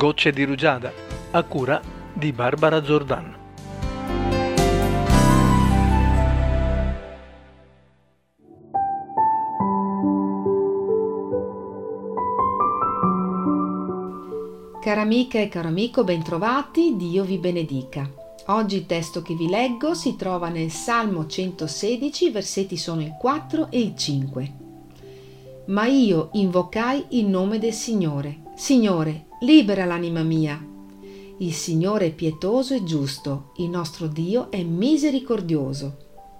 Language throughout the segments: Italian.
Gocce di rugiada, a cura di Barbara Giordano. Cara amica e caro amico, bentrovati, Dio vi benedica. Oggi il testo che vi leggo si trova nel Salmo 116, i versetti sono il 4 e il 5. Ma io invocai il nome del Signore. Signore, libera l'anima mia. Il Signore è pietoso e giusto, il nostro Dio è misericordioso.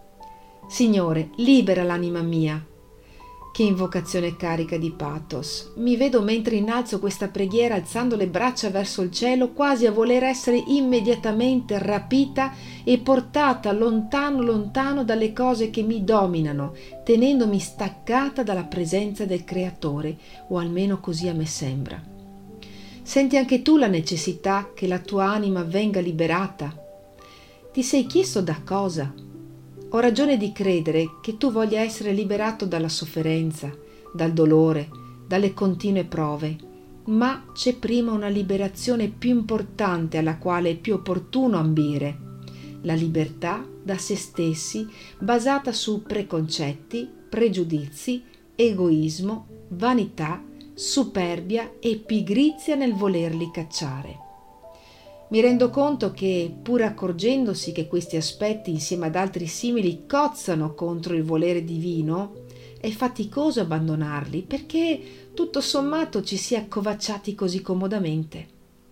Signore, libera l'anima mia. Che invocazione carica di pathos. Mi vedo mentre innalzo questa preghiera alzando le braccia verso il cielo, quasi a voler essere immediatamente rapita e portata lontano lontano dalle cose che mi dominano, tenendomi staccata dalla presenza del Creatore, o almeno così a me sembra. Senti anche tu la necessità che la tua anima venga liberata? Ti sei chiesto da cosa? Ho ragione di credere che tu voglia essere liberato dalla sofferenza, dal dolore, dalle continue prove, ma c'è prima una liberazione più importante alla quale è più opportuno ambire: la libertà da se stessi basata su preconcetti, pregiudizi, egoismo, vanità, superbia e pigrizia nel volerli cacciare. Mi rendo conto che, pur accorgendosi che questi aspetti insieme ad altri simili cozzano contro il volere divino, è faticoso abbandonarli perché tutto sommato ci si è accovacciati così comodamente.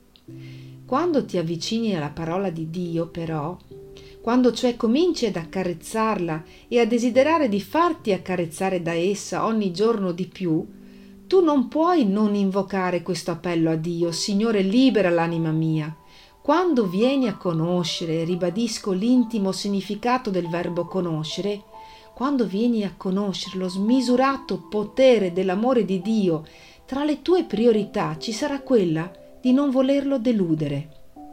Quando ti avvicini alla parola di Dio, però, quando cioè cominci ad accarezzarla e a desiderare di farti accarezzare da essa ogni giorno di più, tu non puoi non invocare questo appello a Dio: Signore, libera l'anima mia. Quando vieni a conoscere, ribadisco l'intimo significato del verbo conoscere, quando vieni a conoscere lo smisurato potere dell'amore di Dio, tra le tue priorità ci sarà quella di non volerlo deludere.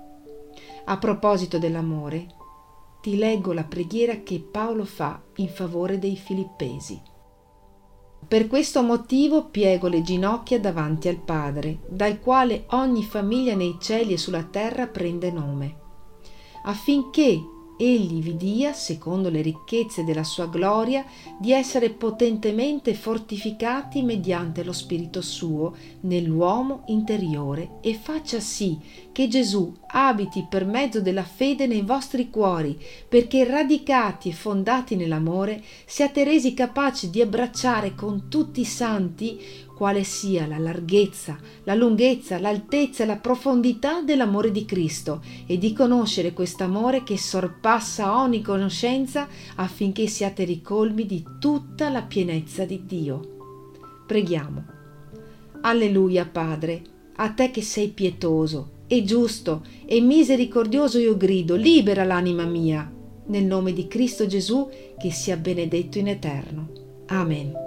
A proposito dell'amore, ti leggo la preghiera che Paolo fa in favore dei Filippesi. Per questo motivo piego le ginocchia davanti al Padre, dal quale ogni famiglia nei cieli e sulla terra prende nome, affinché Egli vi dia, secondo le ricchezze della sua gloria, di essere potentemente fortificati mediante lo Spirito suo nell'uomo interiore, e faccia sì che Gesù abiti per mezzo della fede nei vostri cuori, perché radicati e fondati nell'amore siate resi capaci di abbracciare con tutti i santi quale sia la larghezza, la lunghezza, l'altezza e la profondità dell'amore di Cristo, e di conoscere quest'amore che sorpassa ogni conoscenza, affinché siate ricolmi di tutta la pienezza di Dio. Preghiamo. Alleluia, Padre, a te che sei pietoso e giusto e misericordioso io grido: libera l'anima mia, nel nome di Cristo Gesù, che sia benedetto in eterno. Amen.